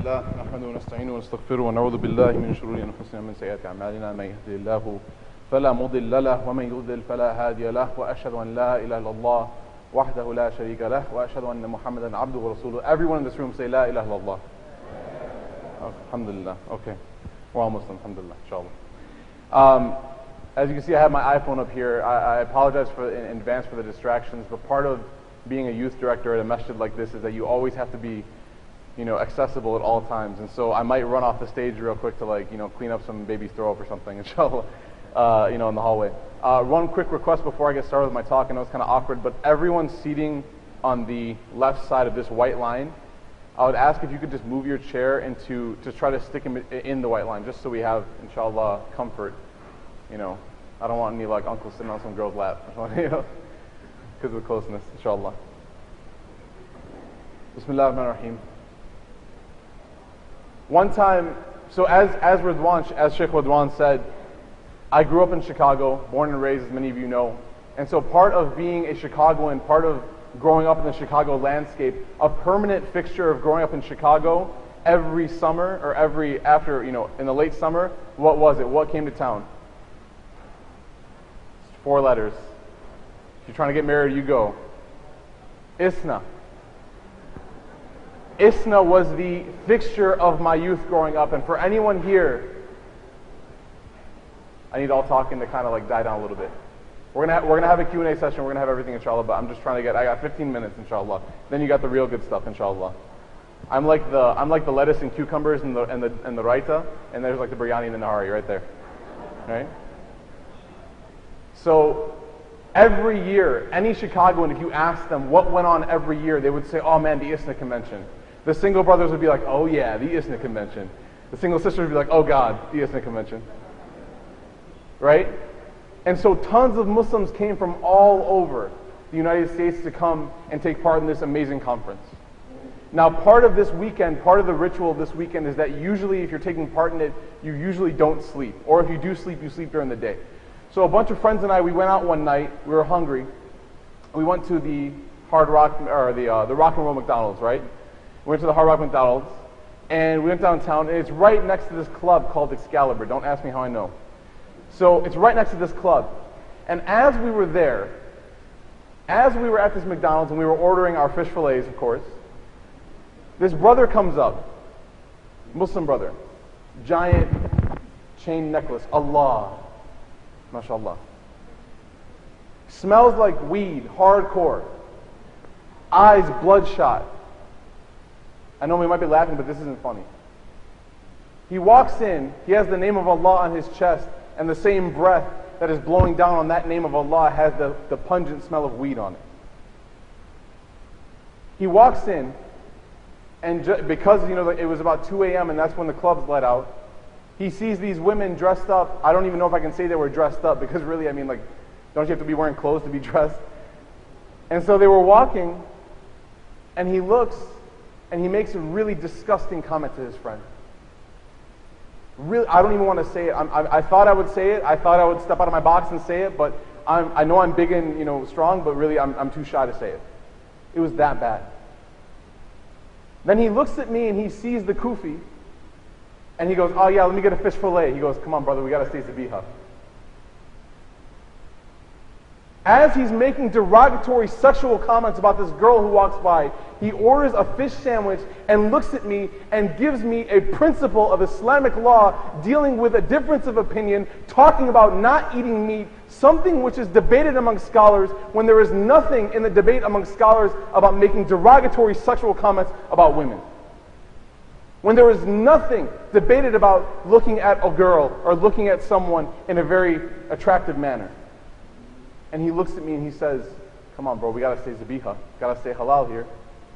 لله نحمده ونستعينه ونستغفره ونعوذ بالله من شرور أنفسنا ومن سيئات أعمالنا من يهده الله فلا مضل له ومن يضلل فلا هادي له وأشهد أن لا إله إلا الله وحده لا شريك له وأشهد أن محمدا عبده ورسوله. Everyone in this room say La ilaha illallah. Alhamdulillah. Okay. We're all Muslim. Alhamdulillah. Inshallah. As you can see, I have my iPhone up here. I apologize in advance for the distractions, but part of being a youth director at a masjid like this is that you always have to be, accessible at all times. And so I might run off the stage real quick to clean up some baby's throw up or something, inshallah, in the hallway. One quick request before I get started with my talk. I know it's kind of awkward, but everyone seating on the left side of this white line, I would ask if you could just move your chair to try to stick in the white line, just so we have, inshallah, comfort. I don't want any uncle sitting on some girl's lap, because of the closeness, inshallah. Bismillah ar-Rahman ar-Rahim. One time, so as Sheikh Ridwan said, I grew up in Chicago, born and raised, as many of you know. And so part of being a Chicagoan, part of growing up in the Chicago landscape, a permanent fixture of growing up in Chicago, every summer, or in the late summer, what was it? What came to town? 4 letters. If you're trying to get married, you go. ISNA. ISNA was the fixture of my youth growing up, and for anyone here, I need all talking to kind of die down a little bit. We're gonna have a Q&A session. We're gonna have everything, inshallah. But I'm just trying to I got 15 minutes, inshallah. Then you got the real good stuff, inshallah. I'm like the lettuce and cucumbers and the raita, and there's the biryani and the nahari right there, right? So every year, any Chicagoan, if you ask them what went on every year, they would say, "Oh man, the ISNA convention." The single brothers would be like, "Oh yeah, the ISNA convention." The single sisters would be like, "Oh God, the ISNA convention." Right? And so tons of Muslims came from all over the United States to come and take part in this amazing conference. Now, part of this weekend, part of the ritual of this weekend is that usually if you're taking part in it, you usually don't sleep. Or if you do sleep, you sleep during the day. So a bunch of friends and I, we went out one night. We were hungry. We went to the Hard Rock, or the Rock and Roll McDonald's, right? We went to the Hard Rock McDonald's, and we went downtown, and it's right next to this club called Excalibur. Don't ask me how I know. So it's right next to this club. And as we were there, as we were at this McDonald's, and we were ordering our fish fillets, of course, this brother comes up, Muslim brother, giant chain necklace, Allah. MashaAllah. Smells like weed, hardcore. Eyes bloodshot. I know we might be laughing, but this isn't funny. He walks in, he has the name of Allah on his chest, and the same breath that is blowing down on that name of Allah has the pungent smell of weed on it. He walks in, and because it was about 2 a.m. and that's when the clubs let out, he sees these women dressed up. I don't even know if I can say they were dressed up, because really, don't you have to be wearing clothes to be dressed? And so they were walking, and he looks, and he makes a really disgusting comment to his friend. Really, I don't even want to say it. I thought I would say it. I thought I would step out of my box and say it, but I know I'm big and strong, but really I'm too shy to say it. It was that bad. Then he looks at me and he sees the kufi, and he goes, "Oh yeah, let me get a fish fillet." He goes, "Come on, brother, we got to stay Zabiha." As he's making derogatory sexual comments about this girl who walks by, he orders a fish sandwich and looks at me and gives me a principle of Islamic law dealing with a difference of opinion, talking about not eating meat, something which is debated among scholars when there is nothing in the debate among scholars about making derogatory sexual comments about women. When there is nothing debated about looking at a girl or looking at someone in a very attractive manner. And he looks at me and he says, "Come on, bro, we gotta stay Zabiha. Gotta stay halal here."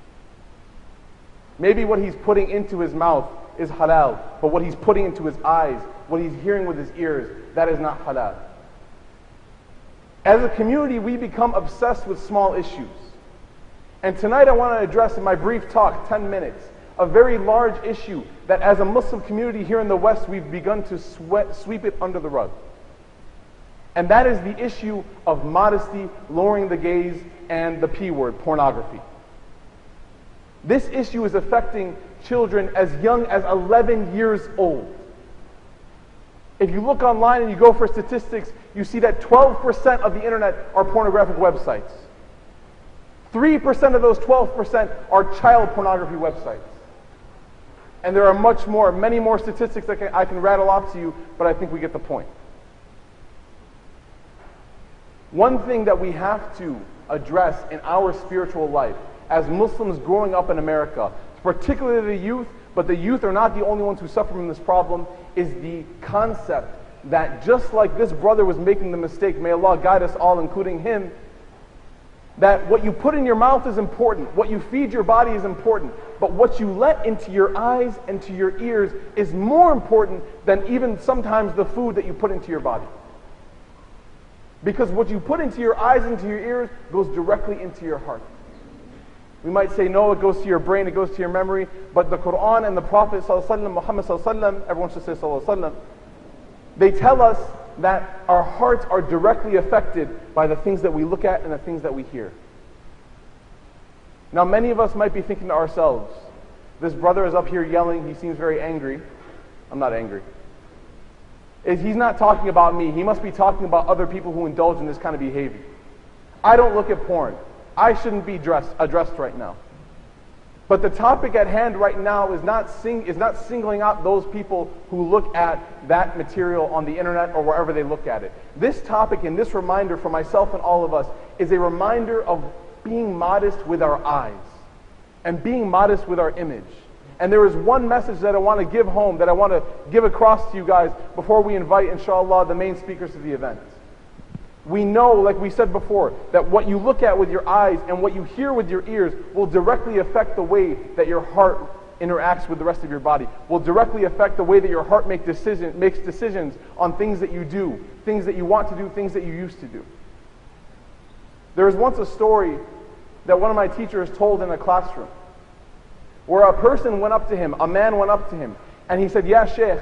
Maybe what he's putting into his mouth is halal, but what he's putting into his eyes, what he's hearing with his ears, that is not halal. As a community, we become obsessed with small issues. And tonight I want to address in my brief talk, 10 minutes, a very large issue that as a Muslim community here in the West, we've begun to sweep it under the rug. And that is the issue of modesty, lowering the gaze, and the P word, pornography. This issue is affecting children as young as 11 years old. If you look online and you go for statistics, you see that 12% of the internet are pornographic websites. 3% of those 12% are child pornography websites. And there are many more statistics that I can rattle off to you, but I think we get the point. One thing that we have to address in our spiritual life as Muslims growing up in America, particularly the youth, but the youth are not the only ones who suffer from this problem, is the concept that just like this brother was making the mistake, may Allah guide us all, including him, that what you put in your mouth is important, what you feed your body is important, but what you let into your eyes and to your ears is more important than even sometimes the food that you put into your body. Because what you put into your eyes and to your ears goes directly into your heart. We might say, no, it goes to your brain, it goes to your memory, but the Quran and the Prophet ﷺ, Muhammad ﷺ, everyone should say ﷺ, they tell us that our hearts are directly affected by the things that we look at and the things that we hear. Now, many of us might be thinking to ourselves, this brother is up here yelling, he seems very angry. I'm not angry. He's not talking about me. He must be talking about other people who indulge in this kind of behavior. I don't look at porn. I shouldn't be addressed right now. But the topic at hand right now is not singling out those people who look at that material on the internet or wherever they look at it. This topic and this reminder for myself and all of us is a reminder of being modest with our eyes and being modest with our image. And there is one message that I want to give home, that I want to give across to you guys before we invite, inshallah, the main speakers to the event. We know, like we said before, that what you look at with your eyes and what you hear with your ears will directly affect the way that your heart interacts with the rest of your body, will directly affect the way that your heart makes decisions on things that you do, things that you want to do, things that you used to do. There was once a story that one of my teachers told in a classroom, where a person went up to him, a man went up to him, and he said, Ya Shaykh,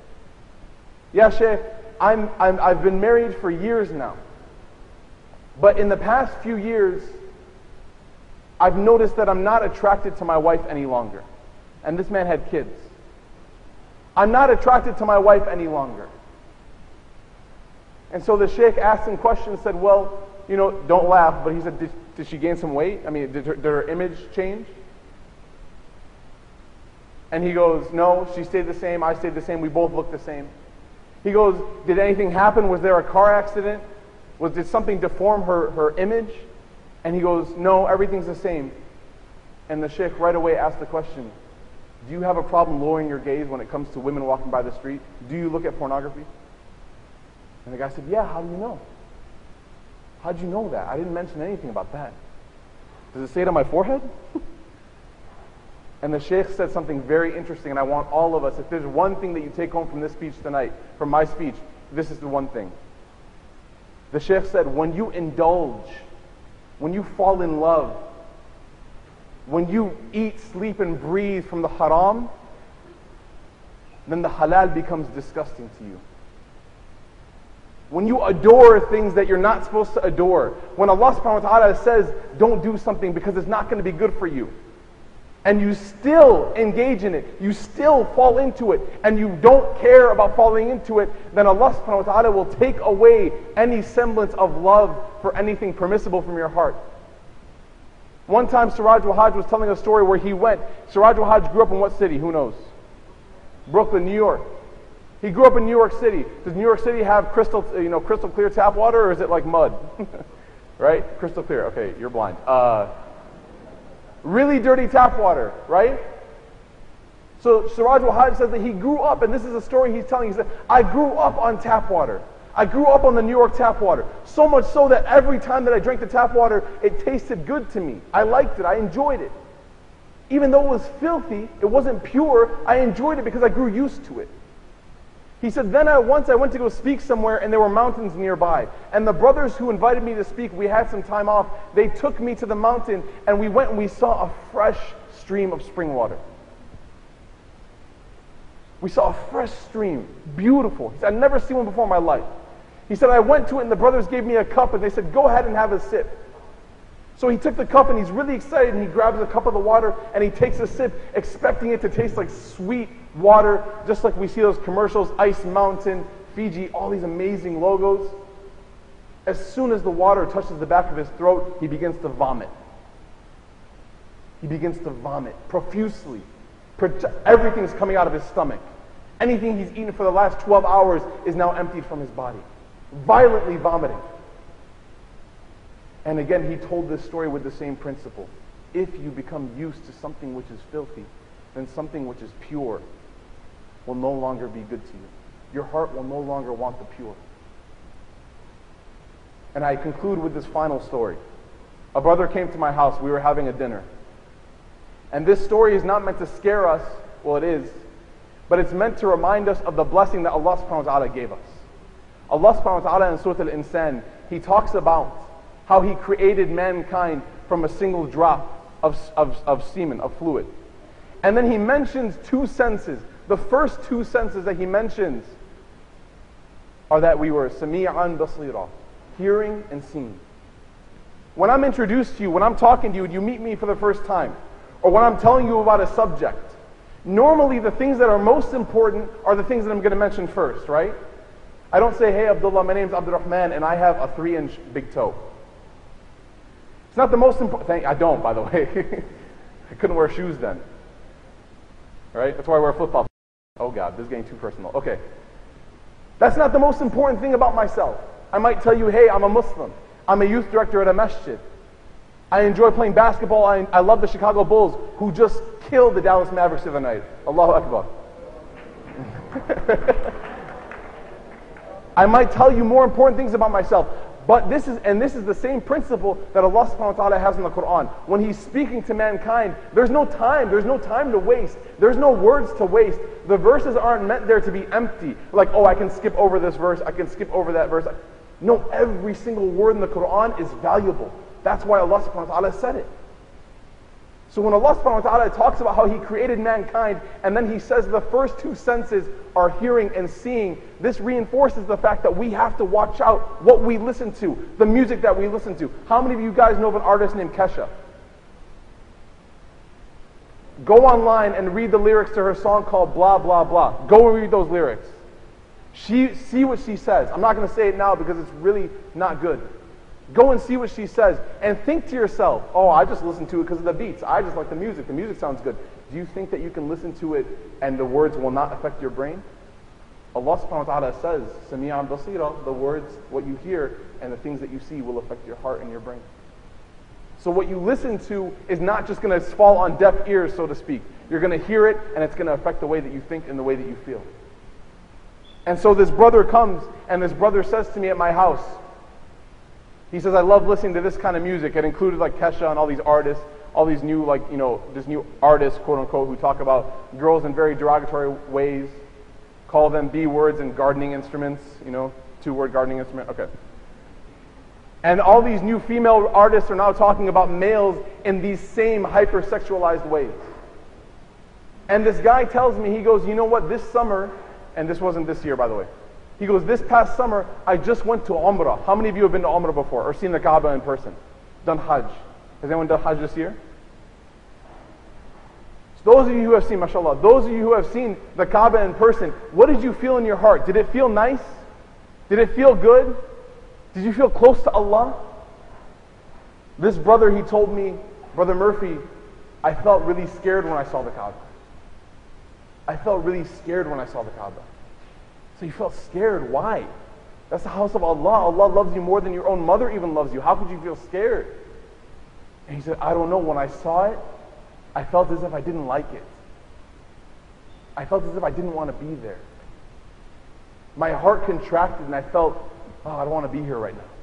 I've been married for years now. But in the past few years, I've noticed that I'm not attracted to my wife any longer. And this man had kids. I'm not attracted to my wife any longer. And so the Shaykh asked him questions, said, well, don't laugh, but he said, did she gain some weight? I mean, did her image change? And he goes, no, she stayed the same, I stayed the same, we both look the same. He goes, did anything happen? Was there a car accident? Did something deform her image? And he goes, no, everything's the same. And the Shaykh right away asked the question, do you have a problem lowering your gaze when it comes to women walking by the street? Do you look at pornography? And the guy said, yeah, how do you know? How'd you know that? I didn't mention anything about that. Does it say it on my forehead? And the Shaykh said something very interesting, and I want all of us, if there's one thing that you take home from this speech tonight, from my speech, this is the one thing. The Shaykh said, when you indulge, when you fall in love, when you eat, sleep, and breathe from the haram, then the halal becomes disgusting to you. When you adore things that you're not supposed to adore, when Allah subhanahu wa ta'ala says, don't do something because it's not going to be good for you, and you still engage in it, you still fall into it, and you don't care about falling into it, then Allah subhanahu wa ta'ala will take away any semblance of love for anything permissible from your heart. One time Siraj Wahaj was telling a story where he went. Siraj Wahaj grew up in what city? Who knows? Brooklyn, New York. He grew up in New York City. Does New York City have crystal clear tap water, or is it like mud? Right? Crystal clear. Okay, you're blind. Really dirty tap water, right? So Siraj Wahaj says that he grew up, and this is a story he's telling. He said, I grew up on tap water. I grew up on the New York tap water. So much so that every time that I drank the tap water, it tasted good to me. I liked it. I enjoyed it. Even though it was filthy, it wasn't pure, I enjoyed it because I grew used to it. He said, then once I went to go speak somewhere, and there were mountains nearby. And the brothers who invited me to speak, we had some time off. They took me to the mountain, and we went and we saw a fresh stream of spring water. We saw a fresh stream, beautiful. He said, I'd never seen one before in my life. He said, I went to it, and the brothers gave me a cup, and they said, go ahead and have a sip. So he took the cup and he's really excited and he grabs a cup of the water and he takes a sip, expecting it to taste like sweet water, just like we see those commercials, Ice Mountain, Fiji, all these amazing logos. As soon as the water touches the back of his throat, he begins to vomit. He begins to vomit profusely. Everything's coming out of his stomach. Anything he's eaten for the last 12 hours is now emptied from his body. Violently vomiting. And again, he told this story with the same principle. If you become used to something which is filthy, then something which is pure will no longer be good to you. Your heart will no longer want the pure. And I conclude with this final story. A brother came to my house. We were having a dinner. And this story is not meant to scare us. Well, it is. But it's meant to remind us of the blessing that Allah subhanahu wa ta'ala gave us. Allah subhanahu wa ta'ala in Surah Al-Insan, He talks about how He created mankind from a single drop of semen, of fluid. And then He mentions two senses. The first two senses that He mentions are that we were sami'an basira, hearing and seeing. When I'm introduced to you, when I'm talking to you, and you meet me for the first time, or when I'm telling you about a subject, normally the things that are most important are the things that I'm going to mention first, right? I don't say, hey Abdullah, my name's Abdurrahman and I have a 3-inch big toe. It's not the most important thing. I don't, by the way. I couldn't wear shoes then. Right? That's why I wear flip-flops. Oh God, this is getting too personal. Okay. That's not the most important thing about myself. I might tell you, hey, I'm a Muslim. I'm a youth director at a masjid. I enjoy playing basketball. I love the Chicago Bulls, who just killed the Dallas Mavericks the other night. Allahu Akbar. I might tell you more important things about myself. But this is the same principle that Allah subhanahu wa ta'ala has in the Quran. When He's speaking to mankind, there's no time to waste. There's no words to waste. The verses aren't meant there to be empty. Like, oh, I can skip over this verse, I can skip over that verse. No, every single word in the Quran is valuable. That's why Allah subhanahu wa ta'ala said it. So when Allah subhanahu wa ta'ala talks about how He created mankind, and then He says the first two senses are hearing and seeing, this reinforces the fact that we have to watch out what we listen to, the music that we listen to. How many of you guys know of an artist named Kesha? Go online and read the lyrics to her song called Blah Blah Blah. Go and read those lyrics. See what she says. I'm not going to say it now because it's really not good. Go and see what she says and think to yourself, oh, I just listened to it because of the beats. I just like the music. The music sounds good. Do you think that you can listen to it and the words will not affect your brain? Allah subhanahu wa ta'ala says, Sami'an basira, the words, what you hear and the things that you see will affect your heart and your brain. So what you listen to is not just going to fall on deaf ears, so to speak. You're going to hear it and it's going to affect the way that you think and the way that you feel. And so this brother comes and this brother says to me at my house, he says, I love listening to this kind of music. It included like Kesha and all these artists, all these new, this new artists, quote unquote, who talk about girls in very derogatory ways, call them B words and gardening instruments, 2-word gardening instrument, okay. And all these new female artists are now talking about males in these same hypersexualized ways. And this guy tells me, he goes, you know what, this summer, and this wasn't this year, by the way. He goes, this past summer, I just went to Umrah. How many of you have been to Umrah before or seen the Kaaba in person? Done Hajj. Has anyone done Hajj this year? So those of you who have seen, mashallah, those of you who have seen the Kaaba in person, what did you feel in your heart? Did it feel nice? Did it feel good? Did you feel close to Allah? This brother, he told me, Brother Murphy, I felt really scared when I saw the Kaaba. I felt really scared when I saw the Kaaba. So you felt scared. Why? That's the house of Allah. Allah loves you more than your own mother even loves you. How could you feel scared? And he said, I don't know. When I saw it, I felt as if I didn't like it. I felt as if I didn't want to be there. My heart contracted and I felt, oh, I don't want to be here right now.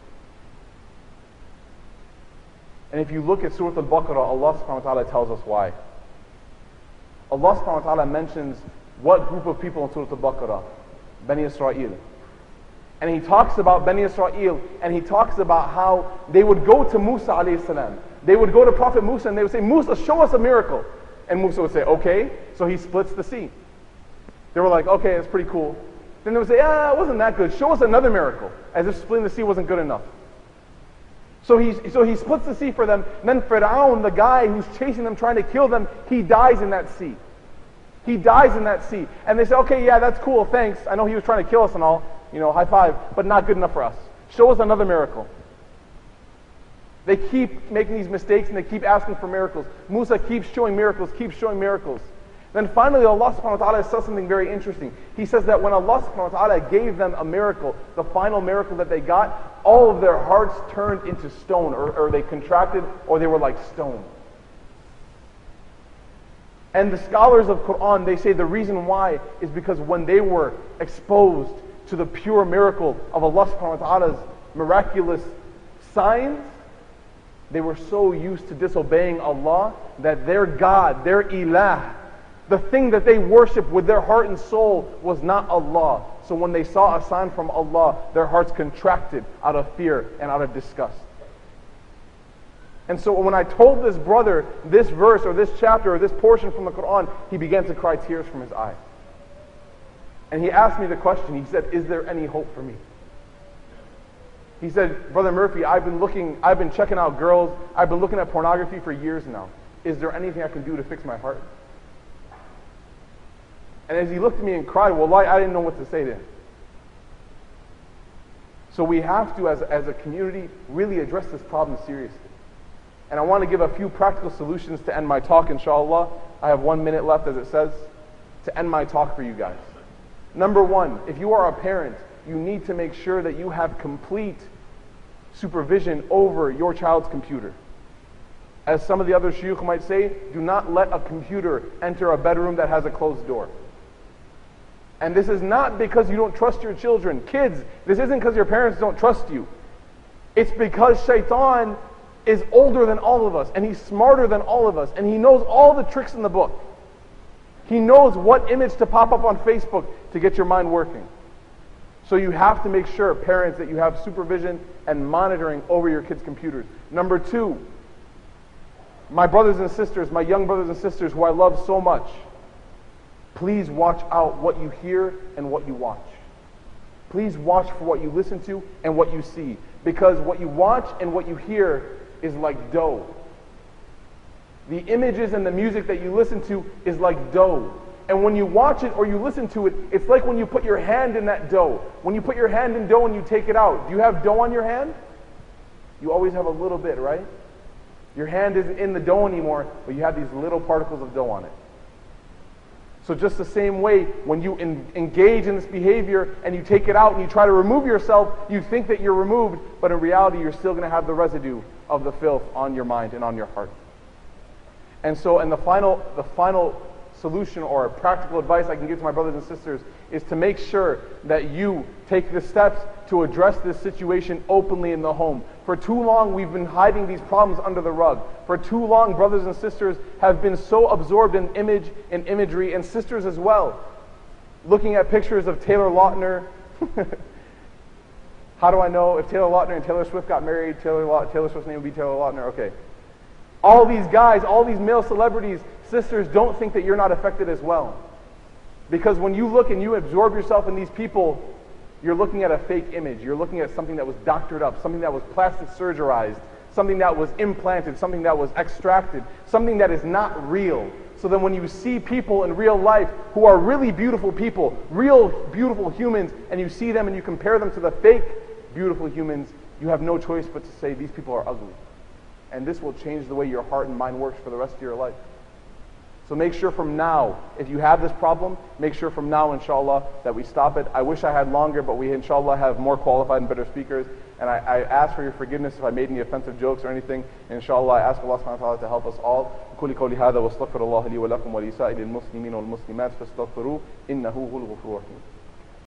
And if you look at Surah Al-Baqarah, Allah subhanahu wa ta'ala tells us why. Allah subhanahu wa ta'ala mentions what group of people in Surah Al-Baqarah? Bani Israel. And He talks about Bani Israel, and He talks about how they would go to Musa alayhi salam. They would go to Prophet Musa and they would say, Musa, show us a miracle. And Musa would say, okay. So he splits the sea. They were like, okay, it's pretty cool. Then they would say, it wasn't that good. Show us another miracle. As if splitting the sea wasn't good enough. So he splits the sea for them. And then Fir'aun, the guy who's chasing them, trying to kill them, he dies in that sea. He dies in that sea. And they say, okay, yeah, that's cool, thanks. I know he was trying to kill us and all, high five, but not good enough for us. Show us another miracle. They keep making these mistakes and they keep asking for miracles. Musa keeps showing miracles, keeps showing miracles. Then finally Allah subhanahu wa ta'ala says something very interesting. He says that when Allah subhanahu wa ta'ala gave them a miracle, the final miracle that they got, all of their hearts turned into stone, or they contracted, or they were like stone. And the scholars of Quran, they say the reason why is because when they were exposed to the pure miracle of Allah subhanahu wa ta'ala's miraculous signs, they were so used to disobeying Allah that their God, their ilah, the thing that they worship with their heart and soul was not Allah. So when they saw a sign from Allah, their hearts contracted out of fear and out of disgust. And so when I told this brother this verse or this chapter or this portion from the Quran, he began to cry tears from his eyes. And he asked me the question, he said, is there any hope for me? He said, Brother Murphy, I've been checking out girls, I've been looking at pornography for years now. Is there anything I can do to fix my heart? And as he looked at me and cried, wallahi, I didn't know what to say to him. So we have to, as a community, really address this problem seriously. And I want to give a few practical solutions to end my talk, inshallah. I have 1 minute left, as it says, to end my talk for you guys. Number one, if you are a parent, you need to make sure that you have complete supervision over your child's computer. As some of the other shuyukh might say, do not let a computer enter a bedroom that has a closed door. And this is not because you don't trust your children. Kids, this isn't because your parents don't trust you. It's because shaitan is older than all of us, and he's smarter than all of us, and he knows all the tricks in the book. He knows what image to pop up on Facebook to get your mind working. So you have to make sure, parents, that you have supervision and monitoring over your kids' computers. Number two, my brothers and sisters, my young brothers and sisters who I love so much, please watch out what you hear and what you watch. Please watch for what you listen to and what you see. Because what you watch and what you hear is like dough. The images and the music that you listen to is like dough. And when you watch it or you listen to it, it's like when you put your hand in that dough. When you put your hand in dough and you take it out, do you have dough on your hand? You always have a little bit, right? Your hand isn't in the dough anymore, but you have these little particles of dough on it. So just the same way, when you engage in this behavior and you take it out and you try to remove yourself, you think that you're removed, but in reality you're still going to have the residue of the filth on your mind and on your heart. And so, the final solution or practical advice I can give to my brothers and sisters is to make sure that you take the steps to address this situation openly in the home. For too long we've been hiding these problems under the rug. For too long brothers and sisters have been so absorbed in image and imagery, and sisters as well, looking at pictures of Taylor Lautner. How do I know if Taylor Lautner and Taylor Swift got married, Taylor Swift's name would be Taylor Lautner? Okay. All these guys, all these male celebrities, sisters, don't think that you're not affected as well. Because when you look and you absorb yourself in these people, you're looking at a fake image. You're looking at something that was doctored up, something that was plastic surgerized, something that was implanted, something that was extracted, something that is not real. So then when you see people in real life who are really beautiful people, real beautiful humans, and you see them and you compare them to the fake beautiful humans, you have no choice but to say these people are ugly. And this will change the way your heart and mind works for the rest of your life. So make sure from now, if you have this problem, make sure from now, inshallah, that we stop it. I wish I had longer, but we, inshallah, have more qualified and better speakers. And I ask for your forgiveness if I made any offensive jokes or anything. Inshallah, I ask Allah subhanahu wa ta'ala to help us all. قولي قولي هذا واستغفر الله لي ولكم ولسائر المسلمين والمسلمات فاستغفروه إنه هو الغفور الرحيم.